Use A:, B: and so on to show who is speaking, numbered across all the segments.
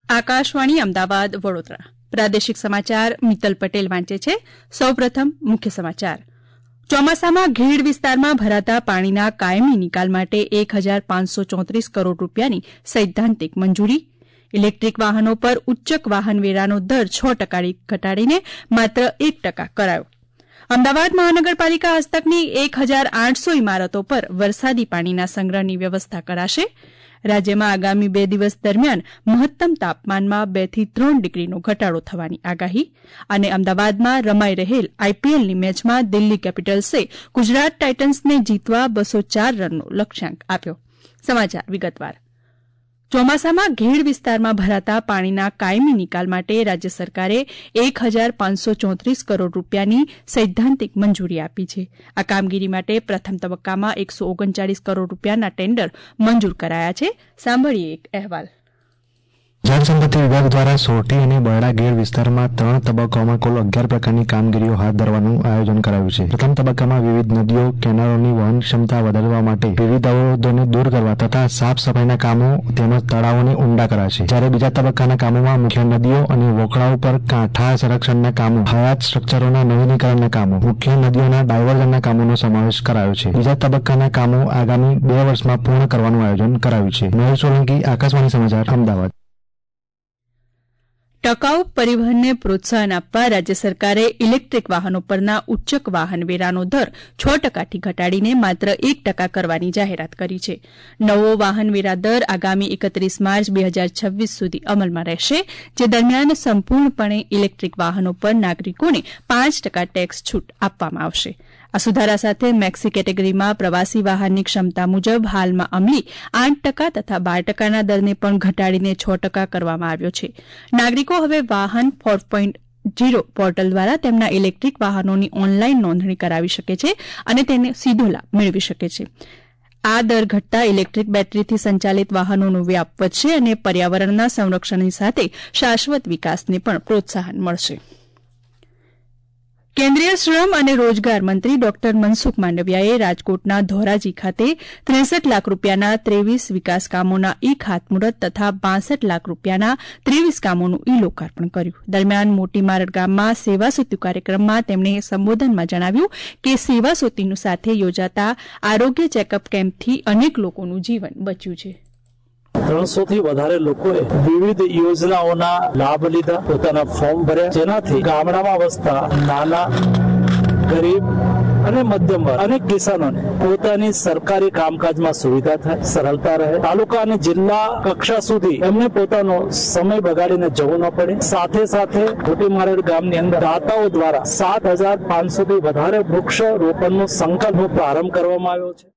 A: આકાશવાણી અમદાવાદ વડોદરા પ્રાદેશિક સમાચાર મિત્તલ પટેલ વાંચે છે. સૌપ્રથમ મુખ્ય સમાચાર. ચોમાસામાં ઘેડ વિસ્તારમાં ભરાતા પાણીના કાયમી નિકાલ માટે 1534 કરોડ રૂપિયાની સૈદ્ધાંતિક મંજૂરી. ઇલેક્ટ્રીક વાહનો પર ઉચ્ચક વાહન વેરાનો દર 6% ઘટાડીને માત્ર 1% કરાયો. અમદાવાદ મહાનગરપાલિકા હસ્તકની 1800 ઇમારતો પર વરસાદી પાણીના સંગ્રહની વ્યવસ્થા કરાશે. રાજ્યમાં આગામી 2 દિવસ દરમિયાન મહત્તમ તાપમાનમાં 2 થી 3 ડિગ્રીનો ઘટાડો થવાની આગાહી. અને અમદાવાદમાં રમાઈ રહેલ આઈપીએલની મેચમાં દિલ્હી કેપિટલ્સે ગુજરાત ટાઇટન્સને જીતવા 204 રનનો લક્ષ્યાંક આપ્યો. સમાચાર વિગતવાર. ચોમાસામાં ઘેડ વિસ્તારમાં ભરાતા પાણીના કાયમી નિકાલ માટે રાજ્ય સરકારે 1534 કરોડ રૂપિયાની સૈદ્ધાંતિક મંજૂરી આપી છે. આ કામગીરી માટે પ્રથમ તબક્કામાં 139 કરોડ રૂપિયાના ટેન્ડર મંજૂર કરાયા છે. સાંભળીએ એક અહેવાલ.
B: જળસંપત્તિ વિભાગ દ્વારા સોરઠી અને બરડા ઘેડ વિસ્તારમાં 3 તબક્કાઓમાં કુલ 11 પ્રકારની કામગીરીઓ હાથ ધરવાનું આયોજન કરાયું છે. પ્રથમ તબક્કામાં વિવિધ નદીઓ, કેનાલોની વહન ક્ષમતા વધારવા માટે વિવિધ અવરોધોને દૂર કરવા તથા સાફ સફાઈના કામો તેમજ તળાવોને ઊંડા કરાશે. જ્યારે બીજા તબક્કાના કામોમાં મુખ્ય નદીઓ અને વોકળાઓ પર કાંઠા સંરક્ષણના કામો, હયાત સ્ટ્રક્ચરોના નવીનીકરણના કામો, મુખ્ય નદીઓના ડાયવર્ઝનના કામોનો સમાવેશ કરાયો છે. બીજા તબક્કાના કામો આગામી 2 વર્ષમાં પૂર્ણ કરવાનું આયોજન કરાયું છે. મહેશ સોલંકી, આકાશવાણી સમાચાર, અમદાવાદ.
A: ટકાઉ પરિવહનને પ્રોત્સાહન આપવા રાજ્ય સરકારે ઇલેક્ટ્રીક વાહનો પરના ઉચ્ચક વાહન વેરાનો દર 6%થી ઘટાડીને માત્ર 1% કરવાની જાહેરાત કરી છે. નવો વાહન વેરા દર આગામી 31 માર્ચ 2026 સુધી અમલમાં રહેશે, જે દરમિયાન સંપૂર્ણપણે ઇલેક્ટ્રીક વાહનો પર નાગરિકોને 5% ટેક્સ છૂટ આપવામાં આવશે. આ સુધારા સાથે મેક્સી કેટેગરીમાં પ્રવાસી વાહનની ક્ષમતા મુજબ હાલમાં અમલી 8% તથા 12%ના દરને પણ ઘટાડીને 6% કરવામાં આવ્યો છે. નાગરિકો હવે વાહન 4.0 પોર્ટલ દ્વારા તેમના ઇલેક્ટ્રીક વાહનોની ઓનલાઈન નોંધણી કરાવી શકે છે અને તેને સીધો લાભ મેળવી શકે છે. આ દર ઘટતા ઇલેક્ટ્રીક બેટરીથી સંચાલિત વાહનોનો વ્યાપ વધશે અને પર્યાવરણના સંરક્ષણની સાથે શાશ્વત વિકાસને પણ પ્રોત્સાહન મળશે. કેન્દ્રીય શ્રમ અને રોજગાર મંત્રી ડોક્ટર મનસુખ માંડવિયાએ રાજકોટના ધોરાજી ખાતે 63 લાખ રૂપિયાના 23 વિકાસ કામોના ખાતમુહૂર્ત તથા 62 લાખ રૂપિયાના 23 કામોનું લોકાર્પણ કર્યું. દરમિયાન મોટી મારડ ગામમાં સેવા સેતુ કાર્યક્રમમાં તેમણે સંબોધનમાં જણાવ્યું કે સેવા સેતુની સાથે યોજાતા આરોગ્ય ચેકઅપ કેમ્પથી અનેક લોકોનું જીવન બચ્યું છે.
C: 300 થી વધારે લોકોએ વિવિધ યોજનાઓના લાભ લીધા, પોતાના ફોર્મ ભર્યા, જેનાથી ગામડામાં વસતા નાના, ગરીબ અને મધ્યમ વર્ગ અનેક કિસાનોને પોતાની સરકારી કામકાજમાં સુવિધા થાય, સરળતા રહે. તાલુકા અને જિલ્લા કક્ષા સુધી એમને પોતાનો સમય બગાડીને જવું ન પડે. સાથે સાથે મોટી મારડ ગામની અંદર દાતાઓ દ્વારા 7500 થી વધારે વૃક્ષ રોપણનો સંકલ્પનો પ્રારંભ કરવામાં આવ્યો છે.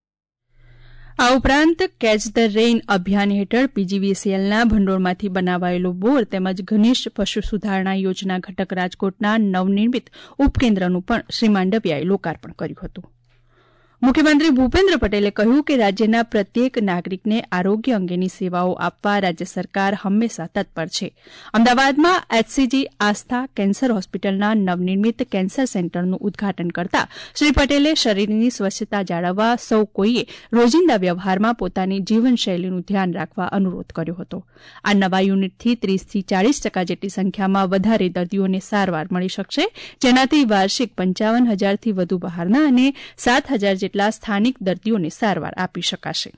A: આ ઉપરાંત કેચ ધ રેઇન અભિયાન હેઠળ પીજીવીસીએલના ભંડોળમાંથી બનાવાયેલો બોર તેમજ ઘનિષ્ઠ પશુ સુધારણા યોજના ઘટક રાજકોટના નવનિર્મિત ઉપકેન્દ્રનું પણ શ્રી માંડવિયાએ લોકાર્પણ કર્યું હતું. મુખ્યમંત્રી ભૂપેન્દ્ર પટેલે કહ્યું કે રાજ્યના પ્રત્યેક નાગરિકને આરોગ્ય અંગેની સેવાઓ આપવા રાજ્ય સરકાર હંમેશા તત્પર છે. અમદાવાદમાં એચસીજી આસ્થા કેન્સર હોસ્પિટલના નવનિર્મિત કેન્સર સેન્ટરનું ઉદઘાટન કરતા શ્રી પટેલે શરીરની સ્વચ્છતા જાળવવા સૌ કોઈએ રોજિંદા વ્યવહારમાં પોતાની જીવનશૈલીનું ધ્યાન રાખવા અનુરોધ કર્યો હતો. આ નવા યુનિટથી 30 થી 40% જેટલી સંખ્યામાં વધારે દર્દીઓને સારવાર મળી શકશે, જેનાથી વાર્ષિક 55,000થી વધુ બહારના અને 7,000 જેટલા સ્થાનિક દર્દીઓને સારવાર આપી શકાશે.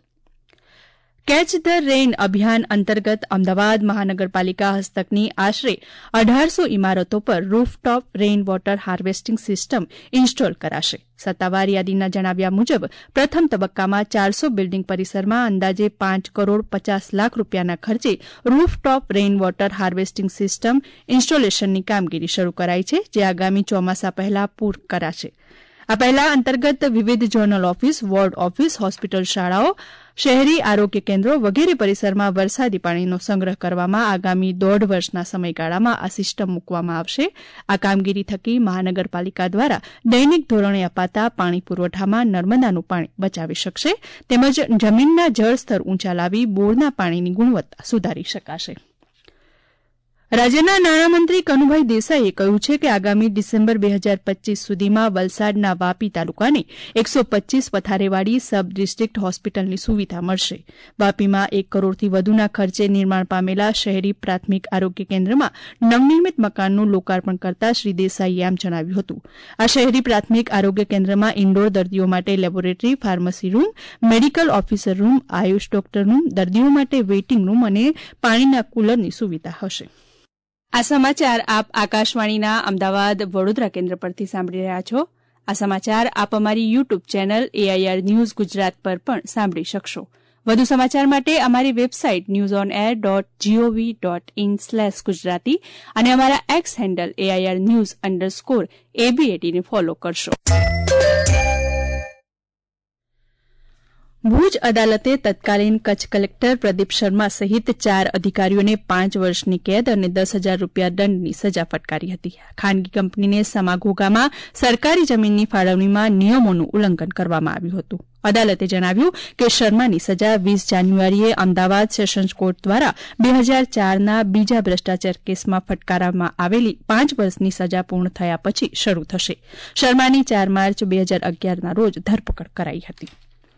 A: કેચ ધ રેઇન અભિયાન અંતર્ગત અમદાવાદ મહાનગરપાલિકા હસ્તકની આશરે 1800 ઇમારતો પર rooftop rain water harvesting system install કરાશે. સત્તાવાર યાદીના જણાવ્યા મુજબ પ્રથમ તબક્કામાં 400 બિલ્ડિંગ પરિસરમાં અંદાજે 5 કરોડ 50 લાખ રૂપિયાના ખર્ચે rooftop rain water harvesting system ઇન્સ્ટોલેશનની કામગીરી શરૂ કરાઈ છે, જે આગામી ચોમાસા પહેલા પૂર્ણ કરાશે. આ પહેલા અંતર્ગત વિવિધ zonal office, ward office, hospital, શાળાઓ, શહેરી આરોગ્ય કેન્દ્રો વગેરે પરિસરમાં વરસાદી પાણીનો સંગ્રહ કરવામાં આગામી 1.5 વર્ષના સમયગાળામાં આ સિસ્ટમ મૂકવામાં આવશે. આ કામગીરી થકી મહાનગરપાલિકા દ્વારા દૈનિક ધોરણે અપાતા પાણી પુરવઠામાં નર્મદાનું પાણી બચાવી શકશે, તેમજ જમીનના જળસ્તર ઊંચા લાવી બોરના પાણીની ગુણવત્તા સુધારી શકાશે. રાજ્યના નાણામંત્રી કનુભાઈ દેસાઈએ કહ્યું છે કે આગામી ડિસેમ્બર 2025 સુધીમાં વલસાડના વાપી તાલુકાને 125 પથારેવાળી સબ ડિસ્ટ્રિક્ટ હોસ્પિટલની સુવિધા મળશે. વાપીમાં 1 કરોડથી વધુના ખર્ચે નિર્માણ પામેલા શહેરી પ્રાથમિક આરોગ્ય કેન્દ્રમાં નવનિર્મિત મકાનનું લોકાર્પણ કરતા શ્રી દેસાઈએ આમ જણાવ્યું હતું. આ શહેરી પ્રાથમિક આરોગ્ય કેન્દ્રમાં ઇન્ડોર દર્દીઓ માટે laboratory, pharmacy room, medical officer room, AYUSH doctor room, દર્દીઓ માટે વેઇટિંગ રૂમ અને પાણીના કુલરની સુવિધા હશે. આ સમાચાર આપ આકાશવાણીના અમદાવાદ વડોદરા કેન્દ્ર પરથી સાંભળી રહ્યા છો. આ સમાચાર આપ અમારી YouTube channel AIR news Gujarat પર પણ સાંભળી શકશો. વધુ સમાચાર માટે અમારી વેબસાઇટ newsonair.gov.in/gujarati અને અમારા એક્સ હેન્ડલ AIR_news_ABAT ને ફોલો કરશો. ભુજ અદાલતે તત્કાલીન કચ્છ કલેક્ટર પ્રદીપ શર્મા સહિત 4 અધિકારીઓને 5 વર્ષની કેદ અને 10,000 રૂપિયા દંડની સજા ફટકારી હતી. ખાનગી કંપનીને સમાઘોઘામાં સરકારી જમીનની ફાળવણીમાં નિયમોનું ઉલ્લંઘન કરવામાં આવ્યું હતું. અદાલતે જણાવ્યું કે શર્માની સજા 20 જાન્યુઆરીએ અમદાવાદ સેશન્સ કોર્ટ દ્વારા 2004ના બીજા ભ્રષ્ટાચાર કેસમાં ફટકારવામાં આવેલી 5 વર્ષની સજા પૂર્ણ થયા પછી શરૂ થશે. શર્માની 4 માર્ચ 2011ના રોજ ધરપકડ કરાઈ હતી.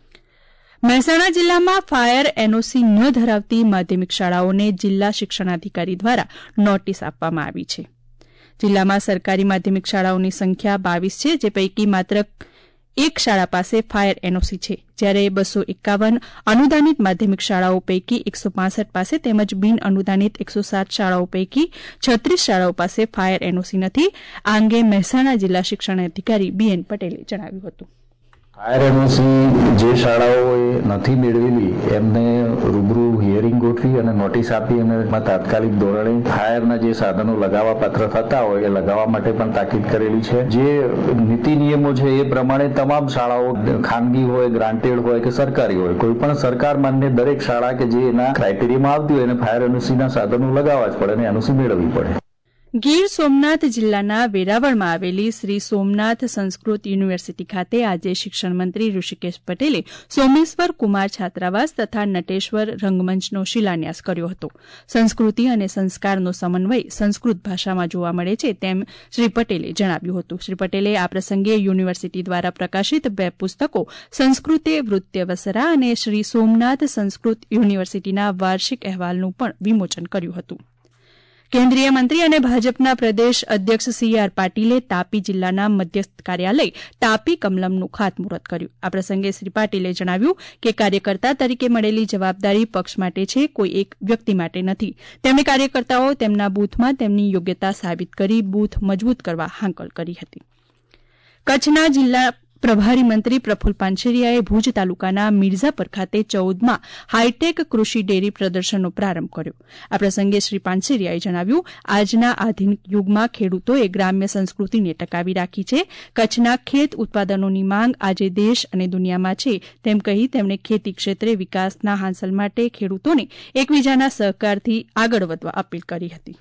A: મહેસાણા જિલ્લામાં ફાયર એનઓસી ન ધરાવતી માધ્યમિક શાળાઓને જિલ્લા શિક્ષણાધિકારી દ્વારા નોટિસ આપવામાં આવી છે. જિલ્લામાં સરકારી માધ્યમિક શાળાઓની સંખ્યા 22 છે, જે પૈકી માત્ર 1 શાળા પાસે ફાયર એનઓસી છે, જ્યારે 251 અનુદાનિત માધ્યમિક શાળાઓ પૈકી 165 પાસે તેમજ બિન અનુદાનિત 107 શાળાઓ પૈકી 36 શાળાઓ પાસે ફાયર એનઓસી નથી. આ અંગે મહેસાણા જિલ્લા શિક્ષણાધિકારી BN પટેલે જણાવ્યું હતું.
D: ફાયર એનઓસી જે શાળાઓએ નથી મેળવેલી એમને રૂબરૂ હિયરિંગ ગોઠવી અને નોટિસ આપી અને તાત્કાલિક ધોરણે ફાયરના જે સાધનો લગાવવા પાત્ર થતા હોય એ લગાવવા માટે પણ તાકીદ કરેલી છે. જે નીતિ નિયમો છે એ પ્રમાણે તમામ શાળાઓ ખાનગી હોય, ગ્રાન્ટેડ હોય કે સરકારી હોય, કોઈ પણ સરકાર માન્ય દરેક શાળા કે જે એના ક્રાઇટેરિયામાં આવતી હોય એને ફાયર એનઓસીના સાધનો લગાવવા જ પડે અને એનઓસી મેળવવી પડે.
A: ગીર સોમનાથ જિલ્લાના વેરાવળમાં આવેલી શ્રી સોમનાથ સંસ્કૃત યુનિવર્સિટી ખાતે આજે શિક્ષણ મંત્રી ઋષિકેશ પટેલે સોમેશ્વર કુમાર છાત્રાવાસ તથા નટેશ્વર રંગમંચનો શિલાન્યાસ કર્યો હતો. સંસ્કૃતિ અને સંસ્કારનો સમન્વય સંસ્કૃત ભાષામાં જોવા મળે છે તેમ શ્રી પટેલે જણાવ્યું હતું. શ્રી પટેલે આ પ્રસંગે યુનિવર્સિટી દ્વારા પ્રકાશિત 2 પુસ્તકો સંસ્કૃતે વૃત્યવસરા અને શ્રી સોમનાથ સંસ્કૃત યુનિવર્સિટીના વાર્ષિક અહેવાલનું પણ વિમોચન કર્યું હતું. કેન્દ્રીય મંત્રી અને ભાજપના પ્રદેશ અધ્યક્ષ CR પાટીલે તાપી જિલ્લાના મધ્યસ્થ કાર્યાલય તાપી કમલમનું ખાતમુહૂર્ત કર્યું. આ પ્રસંગે શ્રી પાટીલે જણાવ્યું કે કાર્યકર્તા તરીકે મળેલી જવાબદારી પક્ષ માટે છે, કોઈ એક વ્યક્તિ માટે નથી. તેમણે કાર્યકર્તાઓ તેમના બૂથમાં તેમની યોગ્યતા સાબિત કરી બૂથ મજબૂત કરવા હાંકલ કરી હતી. કચ્છના જિલ્લા પ્રભારી મંત્રી પ્રફુલ્લ પાનસેરિયાએ ભુજ તાલુકાના મિર્ઝાપર ખાતે 14મા હાઈટેક કૃષિ ડેરી પ્રદર્શનનો પ્રારંભ કર્યો. આ પ્રસંગે શ્રી પાનસેરિયાએ જણાવ્યું, આજના આધુનિક યુગમાં ખેડૂતોએ ગ્રામ્ય સંસ્કૃતિને ટકાવી રાખી છે. કચ્છના ખેત ઉત્પાદનોની માંગ આજે દેશ અને દુનિયામાં છે તેમ કહી તેમણે ખેતી ક્ષેત્રે વિકાસના હાંસલ માટે ખેડૂતોને એકબીજાના સહકારથી આગળ વધવા અપીલ કરી હતી.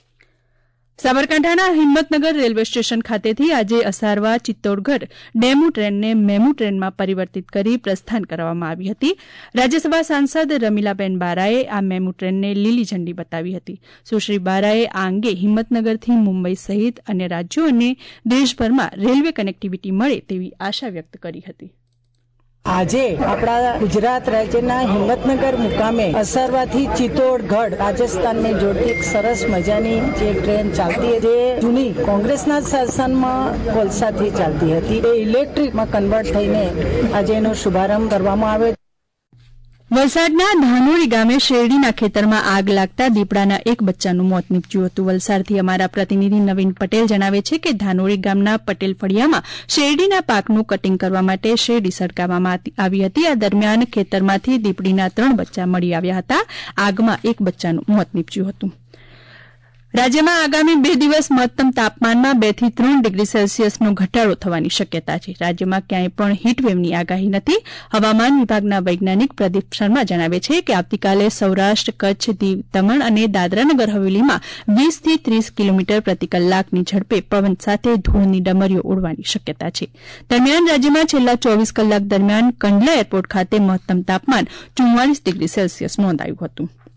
A: સાબરકાંઠાના હિંમતનગર રેલવે સ્ટેશન ખાતેથી આજે અસારવા ચિત્તોડગઢ ડેમુ ટ્રેનને મેમુ ટ્રેનમાં પરિવર્તિત કરી પ્રસ્થાન કરવામાં આવી હતી. રાજ્યસભા સાંસદ રમીલાબેન બારાએ આ મેમુ ટ્રેનને લીલી ઝંડી બતાવી હતી. સુશ્રી બારાએ આ અંગે હિંમતનગરથી મુંબઈ સહિત અન્ય રાજ્યો અને દેશભરમાં રેલવે કનેક્ટિવિટી મળે તેવી આશા વ્યક્ત કરી હતી.
E: આજે આપણા ગુજરાત રાજ્યના હિંમતનગર મુકામે અસારવાથી ચિત્તોડગઢ રાજસ્થાનને જોડતી એક સરસ મજાની જે ટ્રેન ચાલતી જે જૂની કોંગ્રેસના શાસનમાં કોલસાથી ચાલતી હતી એ ઇલેક્ટ્રિકમાં કન્વર્ટ થઈને આજે એનો શુભારંભ કરવામાં આવ્યો.
A: વલસાડના ધાનોરી ગામે શેરડીના ખેતરમાં આગ લાગતા દીપડાના 1 બચ્ચાનું મોત નીપજ્યું હતું. વલસાડથી અમારા પ્રતિનિધિ નવીન પટેલ જણાવે છે કે ધાનોરી ગામના પટેલ ફળિયામાં શેરડીના પાકનું કટીંગ કરવા માટે શેરડી સળગાવવામાં આવી હતી. આ દરમિયાન ખેતરમાંથી દીપડીના 3 બચ્ચા મળી આવ્યા હતા. આગમાં 1 બચ્ચાનું મોત નીપજ્યું હતું. રાજ્યમાં આગામી 2 દિવસ મહત્તમ તાપમાનમાં 2 થી 3 ડિગ્રી સેલ્સિયસનો ઘટાડો થવાની શક્યતા છે. રાજ્યમાં ક્યાંય પણ હીટવેવની આગાહી નથી. હવામાન વિભાગના વૈજ્ઞાનિક પ્રદીપ શર્મા જણાવે છે કે આવતીકાલે સૌરાષ્ટ્ર, કચ્છ, દીવ, દમણ અને દાદરાનગર હવેલીમાં 20 થી 30 કિલોમીટર પ્રતિ કલાકની ઝડપે પવન સાથે ધૂળની ડમરીઓ ઉડવાની શક્યતા છે. દરમિયાન રાજ્યમાં છેલ્લા 24 કલાક દરમિયાન કંડલા એરપોર્ટ ખાતે મહત્તમ તાપમાન 44 ડિગ્રી સેલ્સિયસ નોંધાયું હતું.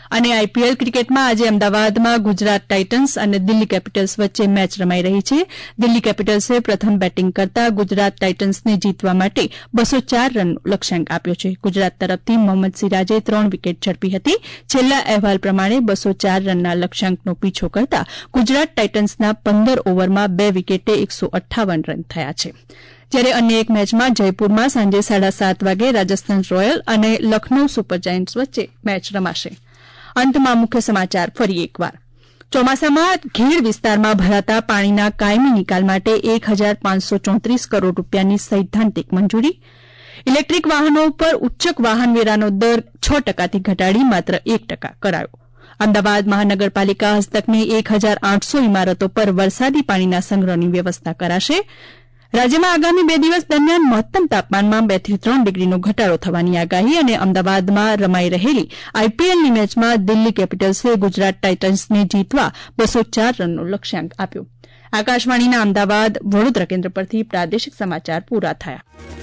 A: અને આઈપીએલ ક્રિકેટમાં આજે અમદાવાદમાં ગુજરાત ટાઇટન્સ અને દિલ્હી કેપિટલ્સ વચ્ચે મેચ રમાઈ રહી છે. દિલ્હી કેપિટલ્સે પ્રથમ બેટિંગ કરતા ગુજરાત ટાઇટન્સને જીતવા માટે 204 રનનો લક્ષ્યાંક આપ્યો છે. ગુજરાત તરફથી મોહમ્મદ સિરાજે 3 વિકેટ ઝડપી હતી. છેલ્લા અહેવાલ પ્રમાણે 204 રનના લક્ષ્યાંકનો પીછો કરતા ગુજરાત ટાઇટન્સના 15 ઓવરમાં 2 વિકેટે 158 રન થયા છે. જ્યારે અન્ય એક મેચમાં જયપુરમાં સાંજે 7:30 વાગે રાજસ્થાન રોયલ અને લખનઉ સુપર જાયન્ટ્સ વચ્ચે મેચ રમાશે. અંતમાં મુખ્ય સમાચાર ફરી એકવાર. ચોમાસામાં ઘેડ વિસ્તારમાં ભરાતા પાણીના કાયમી નિકાલ માટે 1,534 કરોડ રૂપિયાની સૈદ્ધાંતિક મંજૂરી. ઇલેક્ટ્રિક વાહનો પર ઉચ્ચક વાહનવેરાનો દર 6%થી ઘટાડી માત્ર 1% કરાયો. અમદાવાદ મહાનગરપાલિકા હસ્તકની 1,800 ઇમારતો પર વરસાદી પાણીના સંગ્રહની વ્યવસ્થા કરાશે. રાજ્યમાં આગામી 2 દિવસ દરમિયાન મહત્તમ તાપમાનમાં 2 થી 3 ડિગ્રીનો ઘટાડો થવાની આગાહી. અને અમદાવાદમાં રમાઈ રહેલી આઈપીએલની મેચમાં દિલ્હી કેપિટલ્સે ગુજરાત ટાઇટન્સને જીતવા 204 રનનો લક્ષ્યાંક આપ્યો. આકાશવાણીના અમદાવાદ વડોદરા કેન્દ્ર પરથી પ્રાદેશિક સમાચાર પૂરા થયા.